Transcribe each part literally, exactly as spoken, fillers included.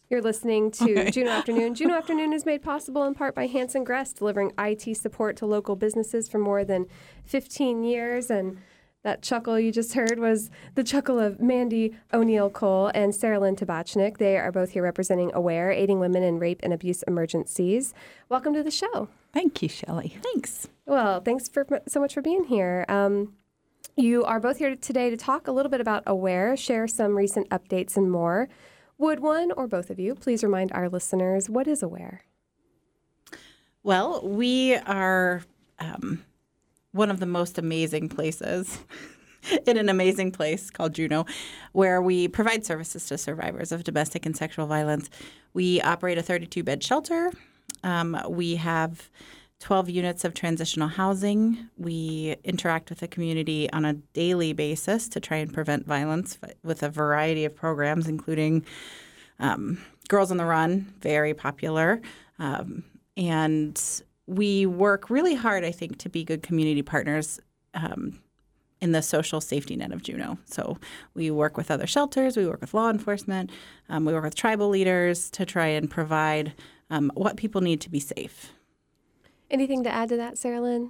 You're listening to Okay. Juneau Afternoon. Juneau Afternoon is made possible in part by Hanson Gress, delivering I T support to local businesses for more than fifteen years. And that chuckle you just heard was the chuckle of Mandy O'Neill Cole and Sarah Lynn Tabachnik. They are both here representing AWARE, Aiding Women in Rape and Abuse Emergencies. Welcome to the show. Thank you, Shelley. Thanks. Well, thanks for so much for being here. Um, you are both here today to talk a little bit about AWARE, share some recent updates and more. Would one or both of you please remind our listeners, what is AWARE? Well, we are um, one of the most amazing places in an amazing place called Juneau, where we provide services to survivors of domestic and sexual violence. We operate a thirty-two bed shelter. Um, we have twelve units of transitional housing. We interact with the community on a daily basis to try and prevent violence with a variety of programs, including um, Girls on the Run, very popular. Um, and we work really hard, I think, to be good community partners um, in the social safety net of Juneau. So we work with other shelters, we work with law enforcement, um, we work with tribal leaders to try and provide um, what people need to be safe. Anything to add to that, Sarah Lynn?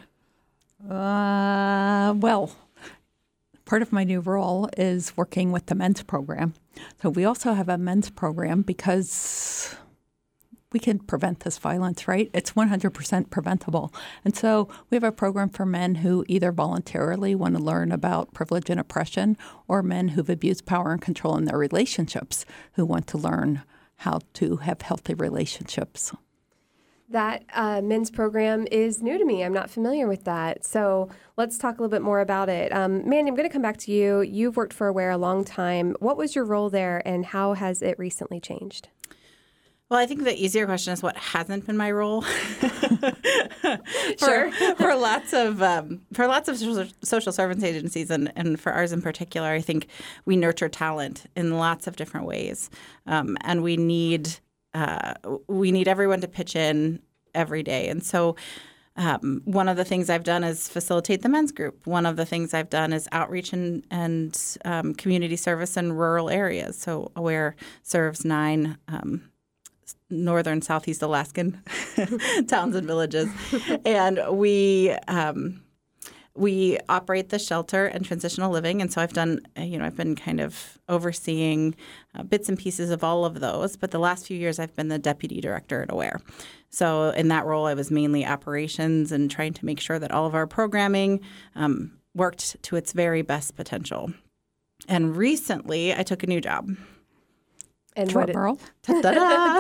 Uh, well, part of my new role is working with the men's program. So we also have a men's program because we can prevent this violence, right? It's one hundred percent preventable. And so we have a program for men who either voluntarily want to learn about privilege and oppression, or men who've abused power and control in their relationships who want to learn how to have healthy relationships. That uh, men's program is new to me. I'm not familiar with that. So let's talk a little bit more about it. Um, Mandy, I'm going to come back to you. You've worked for AWARE a long time. What was your role there, and how has it recently changed? Well, I think the easier question is what hasn't been my role. for, Sure. for lots of um, for lots of social, social service agencies, and, and for ours in particular, I think we nurture talent in lots of different ways, um, and we need uh, we need everyone to pitch in every day. And so, um, one of the things I've done is facilitate the men's group. One of the things I've done is outreach and and um, community service in rural areas. So AWARE serves nine Um, northern southeast Alaskan towns and villages, and we um, we operate the shelter and transitional living. And so I've done, you know, I've been kind of overseeing uh, bits and pieces of all of those. But the last few years, I've been the deputy director at AWARE. So in that role, I was mainly operations and trying to make sure that all of our programming um, worked to its very best potential. And recently, I took a new job. And Drum what it, roll. Ta-da!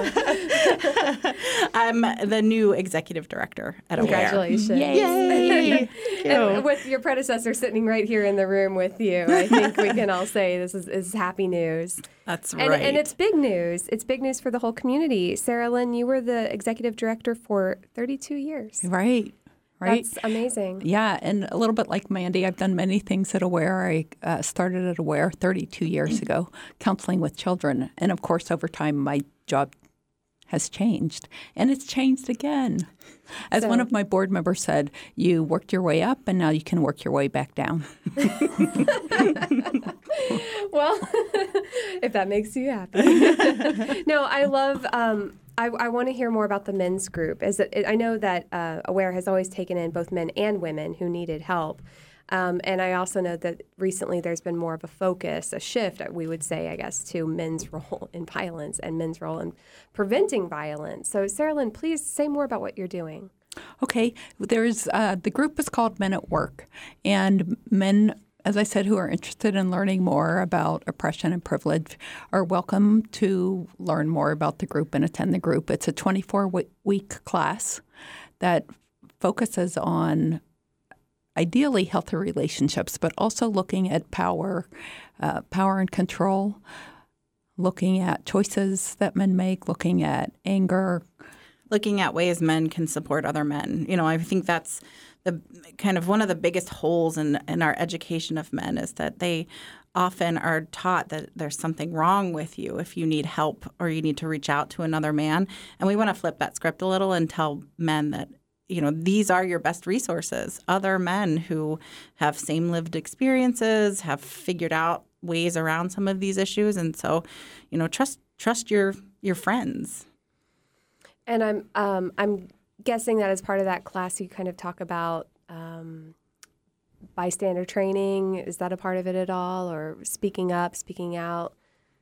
I'm the new executive director at AWARE. Congratulations. Yay! And with your predecessor sitting right here in the room with you, I think we can all say this is, is happy news. That's And, right. and it's big news. It's big news for the whole community. Sarah Lynn, you were the executive director for thirty-two years. Right, right. That's amazing. Yeah, and a little bit like Mandy, I've done many things at AWARE. I uh, started at AWARE thirty-two years ago, counseling with children. And of course, over time, my job has changed. And it's changed again. As So- one of my board members said, you worked your way up, and now you can work your way back down. Well, if that makes you happy. No, I love, um, I, I want to hear more about the men's group. As it, I know that uh, AWARE has always taken in both men and women who needed help. Um, and I also know that recently there's been more of a focus, a shift, we would say, I guess, to men's role in violence and men's role in preventing violence. So, Sarah Lynn, please say more about what you're doing. Okay, there's uh, the group is called Men at Work, and men, as I said, who are interested in learning more about oppression and privilege are welcome to learn more about the group and attend the group. It's a twenty-four week class that focuses on ideally healthy relationships, but also looking at power, uh, power and control, looking at choices that men make, looking at anger. Looking at ways men can support other men. You know, I think that's the kind of one of the biggest holes in, in our education of men is that they often are taught that there's something wrong with you if you need help or you need to reach out to another man. And we want to flip that script a little and tell men that, you know, these are your best resources. Other men who have same lived experiences, have figured out ways around some of these issues. And so, you know, trust trust your your friends. And I'm um, I'm guessing that as part of that class, you kind of talk about um, bystander training. Is that a part of it at all, or speaking up, speaking out?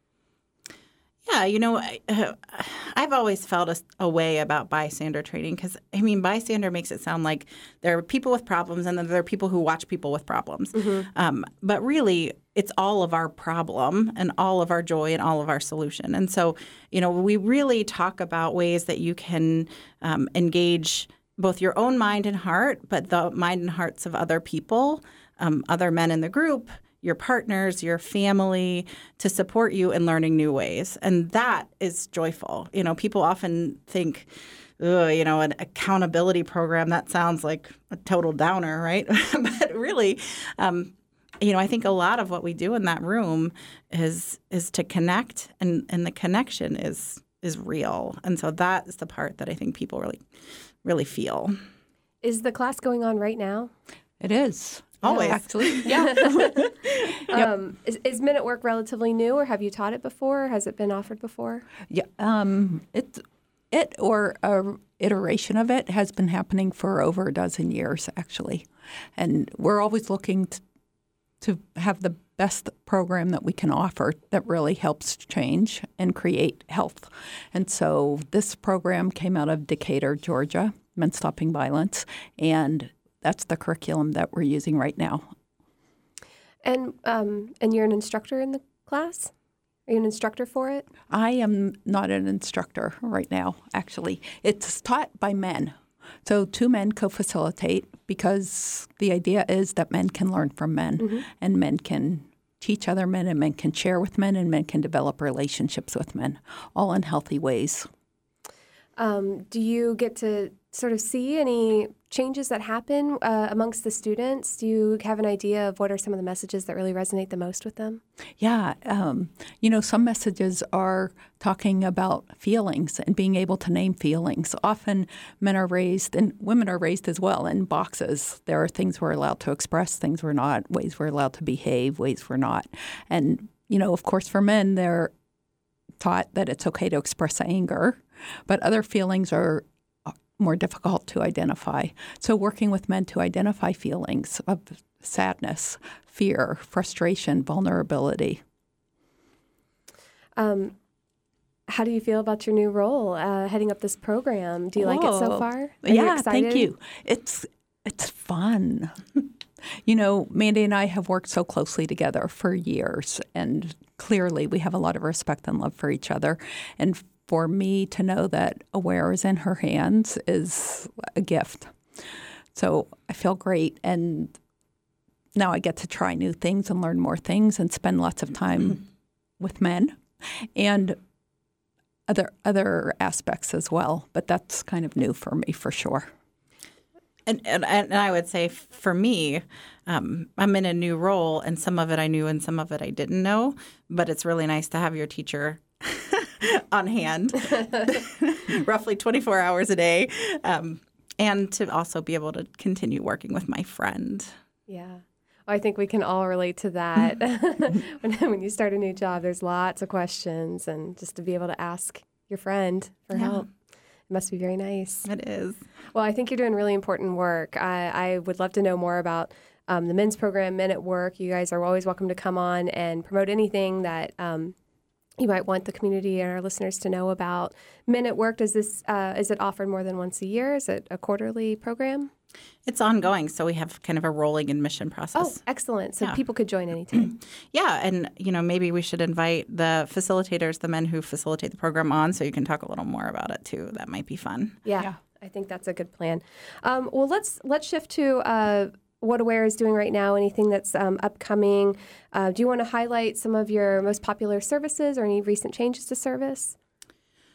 Yeah, you know, I, uh, I've always felt a, a way about bystander training because, I mean, bystander makes it sound like there are people with problems and then there are people who watch people with problems. Mm-hmm. Um, but really, it's all of our problem and all of our joy and all of our solution. And so, you know, we really talk about ways that you can um, engage both your own mind and heart, but the mind and hearts of other people, um, other men in the group, your partners, your family, to support you in learning new ways. And that is joyful. You know, people often think, ugh, you know, an accountability program, that sounds like a total downer, right? But really, um, you know, I think a lot of what we do in that room is is to connect, and, and the connection is is real. And so that is the part that I think people really, really feel. Is the class going on right now? It is. Always. Actually. Yeah. Yep. um, is, is Minute Work relatively new, or have you taught it before? Has it been offered before? Yeah, um, it, it or a iteration of it has been happening for over a dozen years, actually. And we're always looking to, to have the best program that we can offer that really helps change and create health. And so this program came out of Decatur, Georgia, Men Stopping Violence, and that's the curriculum that we're using right now. And um, and you're an instructor in the class? Are you an instructor for it? I am not an instructor right now, actually. It's taught by men. So two men co-facilitate because the idea is that men can learn from men, mm-hmm. and men can teach other men, and men can share with men, and men can develop relationships with men, all in healthy ways. Um, do you get to sort of see any changes that happen uh, amongst the students? Do you have an idea of what are some of the messages that really resonate the most with them? Yeah. Um, you know, some messages are talking about feelings and being able to name feelings. Often men are raised, and women are raised as well, in boxes. There are things we're allowed to express, things we're not, ways we're allowed to behave, ways we're not. And, you know, of course, for men, they're taught that it's okay to express anger, but other feelings are more difficult to identify. So working with men to identify feelings of sadness, fear, frustration, vulnerability. Um, how do you feel about your new role uh, heading up this program? Do you like it so far? Are yeah, you excited? Thank you. It's it's fun. You know, Mandy and I have worked so closely together for years, and clearly we have a lot of respect and love for each other. And for me to know that Aware is in her hands is a gift. So I feel great. And now I get to try new things and learn more things and spend lots of time with men and other other aspects as well. But that's kind of new for me, for sure. And, and and I would say for me, um, I'm in a new role, and some of it I knew and some of it I didn't know. But it's really nice to have your teacher on hand, roughly twenty-four hours a day, um, and to also be able to continue working with my friend. Yeah. Well, I think we can all relate to that. when, when you start a new job, there's lots of questions, and just to be able to ask your friend for Yeah. help. It must be very nice. It is. Well, I think you're doing really important work. I, I would love to know more about um, the men's program, Men at Work. You guys are always welcome to come on and promote anything that um, you might want the community and our listeners to know about. Men at Work, does this uh, is it offered more than once a year? Is it a quarterly program? It's ongoing, so we have kind of a rolling admission Oh, process. excellent. So Yeah. people could join anytime. Yeah, and you know maybe we should invite the facilitators, the men who facilitate the program, on so you can talk a little more about it too. That might be fun. Yeah, Yeah. I think that's a good plan. Um, well, let's let's shift to uh, what Aware is doing right now. Anything that's um, upcoming. Uh, do you want to highlight some of your most popular services or any recent changes to service?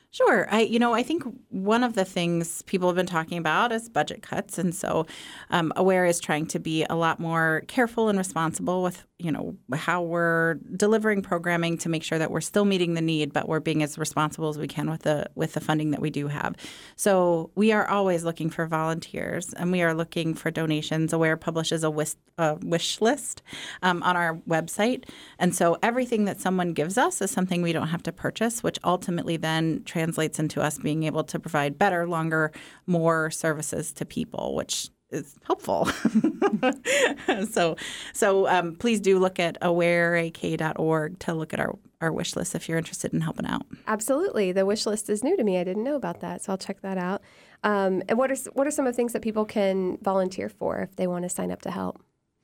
Sure. I, you know, I think one of the things people have been talking about is budget cuts. And so um, AWARE is trying to be a lot more careful and responsible with, you know, how we're delivering programming to make sure that we're still meeting the need, but we're being as responsible as we can with the with the funding that we do have. So we are always looking for volunteers, and we are looking for donations. AWARE publishes a wish, a wish list um, on our website. And so everything that someone gives us is something we don't have to purchase, which ultimately then translates into us being able to provide better, longer, more services to people, which is helpful. so so um, please do look at aware a k dot org to look at our, our wish list if you're interested in helping out. Absolutely. The wish list is new to me. I didn't know about that, so I'll check that out. Um, and what are, what are some of the things that people can volunteer for if they want to sign up to help?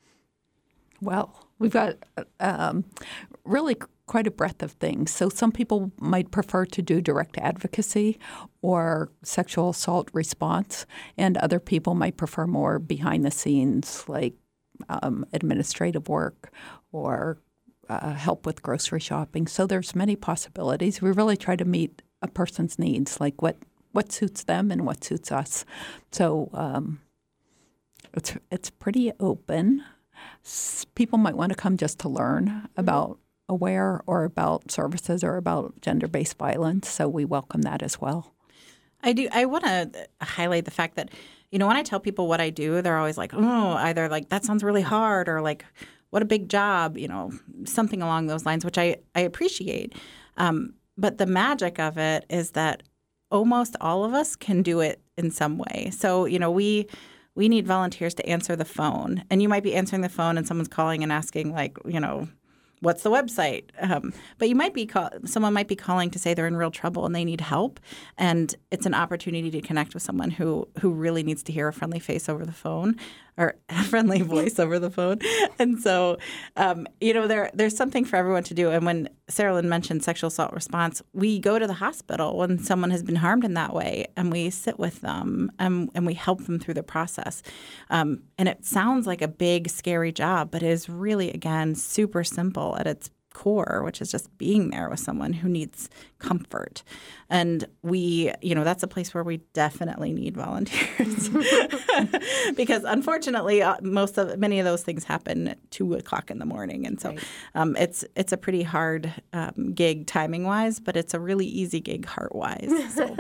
Well, we've got um, really quite a breadth of things. So some people might prefer to do direct advocacy or sexual assault response, and other people might prefer more behind the scenes, like um, administrative work or uh, help with grocery shopping. So there's many possibilities. We really try to meet a person's needs, like what, what suits them and what suits us. So um, it's it's pretty open. People might want to come just to learn about AWARE or about services or about gender-based violence, so we welcome that as well. I do. I want to highlight the fact that, you know, when I tell people what I do, they're always like, oh, either like, that sounds really hard, or like, what a big job, you know, something along those lines, which I, I appreciate. Um, but the magic of it is that almost all of us can do it in some way. So, you know, we... we need volunteers to answer the phone. And you might be answering the phone and someone's calling and asking, like, you know, what's the website? Um, but you might be call- someone might be calling to say they're in real trouble and they need help. And it's an opportunity to connect with someone who who really needs to hear a friendly face over the phone, or a friendly voice over the phone. And so, um, you know, there there's something for everyone to do. And when Sarah Lynn mentioned sexual assault response, we go to the hospital when someone has been harmed in that way, and we sit with them and, and we help them through the process. Um, and it sounds like a big, scary job, but it is really, again, super simple at its core, which is just being there with someone who needs comfort. And we, you know, that's a place where we definitely need volunteers because unfortunately, uh, most of many of those things happen at two o'clock in the morning, and so right. um, it's it's a pretty hard um, gig timing wise, but it's a really easy gig heart wise. So.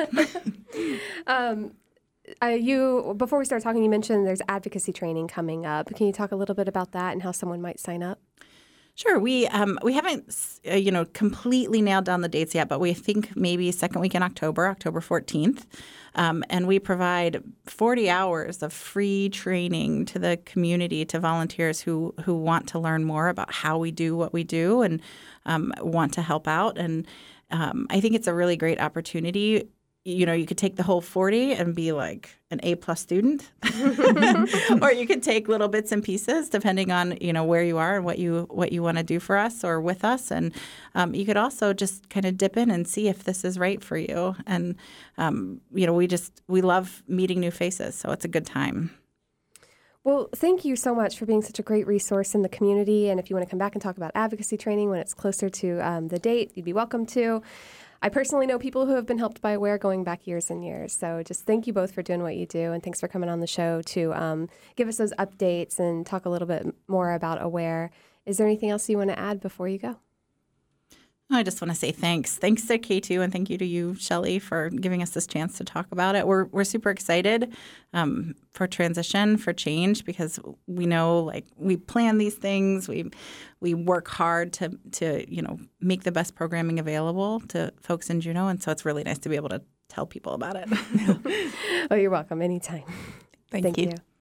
um, uh, you before we start talking, you mentioned there's advocacy training coming up. Can you talk a little bit about that and how someone might sign up? Sure. We um, we haven't, uh, you know, completely nailed down the dates yet, but we think maybe second week in October, October fourteenth. Um, and we provide forty hours of free training to the community, to volunteers who, who want to learn more about how we do what we do and um, want to help out. And um, I think it's a really great opportunity. You know, you could take the whole forty and be like an A-plus student, or you could take little bits and pieces depending on, you know, where you are and what you what you want to do for us or with us. And um, you could also just kind of dip in and see if this is right for you. And, um, you know, we just we love meeting new faces, so it's a good time. Well, thank you so much for being such a great resource in the community. And if you want to come back and talk about advocacy training when it's closer to um, the date, you'd be welcome to. I personally know people who have been helped by AWARE going back years and years. So just thank you both for doing what you do, and thanks for coming on the show to um, give us those updates and talk a little bit more about AWARE. Is there anything else you want to add before you go? I just want to say thanks. Thanks to K two, and thank you to you, Shelley, for giving us this chance to talk about it. We're we're super excited um, for transition, for change, because we know, like, we plan these things. We we work hard to to you know make the best programming available to folks in Juneau, and so it's really nice to be able to tell people about it. Oh, you're welcome anytime. Thank, thank you. you.